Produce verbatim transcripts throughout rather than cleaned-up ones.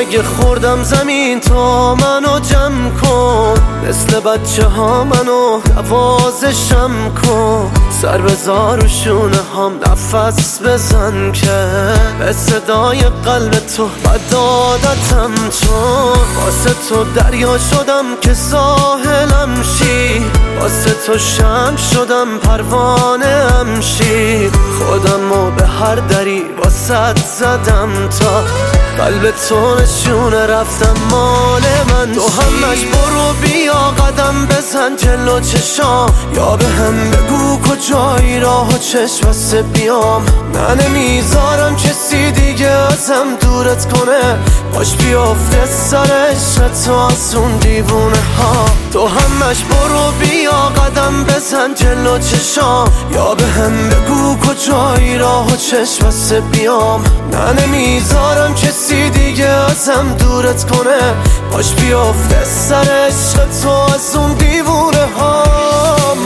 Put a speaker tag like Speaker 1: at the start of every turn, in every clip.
Speaker 1: اگه خوردم زمین تا منو جمع کن، مثل بچه ها منو نوازشم کن. سر بذار و شونه هم نفس بزن که به صدای قلب تو بد عادتم، چون واسه تو دریا شدم که ساحلم شی، واسه تو شمع شدم پروانه ام شی. خودمو به هر دری واسه زدم تا قلب تو نشونه رفتم مال من. تو همش برو بیا قدم بزن جلو چشام، یا به هم بگو کجایی راه و چشم بسته بیام. نه نمیذارم کسی دیگه ازم دورت کنه، باش بیافته سر عشق تو از اون دیوونه ها. تو همش برو بیا قدم بزن جلو چشام، یا به هم بگو کجایی راه و چشم بسته بیام. نه نمیذارم کسی دیگه ازم دورت کنه، باش بیافته سر عشق تو از اون دیوونه هام.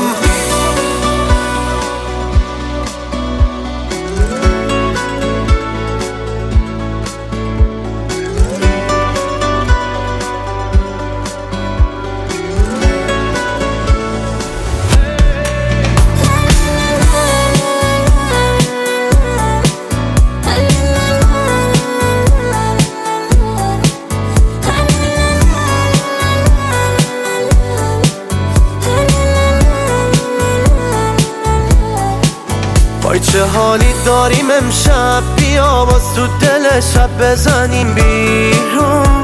Speaker 1: وای چه حالی داریم امشب، بیا باز تو دل شب بزنیم بیرون.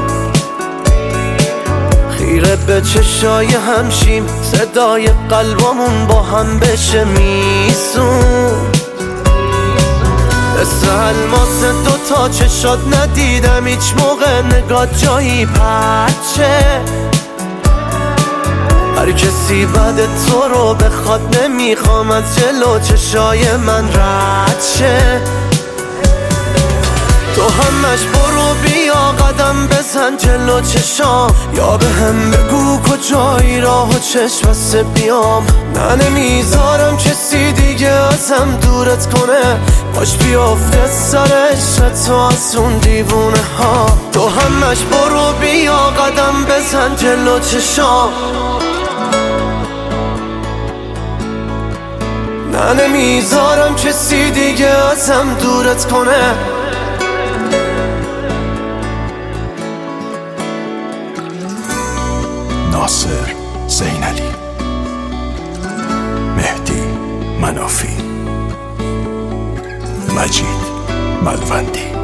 Speaker 1: خیره به چشای همشیم، صدای قلبمون با هم بشه میسون. مثل الماس دوتا چشات ندیدم هیچ موقع نگاه جایی پرچه. هر کسی بعد تو رو بخواد نمیخوام از جلو چشای من رد شه. تو همش برو بیا قدم بزن جلو چشام، یا به هم بگو کجایی راه و چشم بسته بیام. نه نمیذارم کسی دیگه ازم دورت کنه، باش بیافته سر عشق تو از اون دیوونه ها. تو همش برو بیا قدم بزن جلو چشام، نه نمیذارم کسی دیگه ازم دورت کنه.
Speaker 2: ناصر زینالی، مهدی منافی، مجید ملوندی.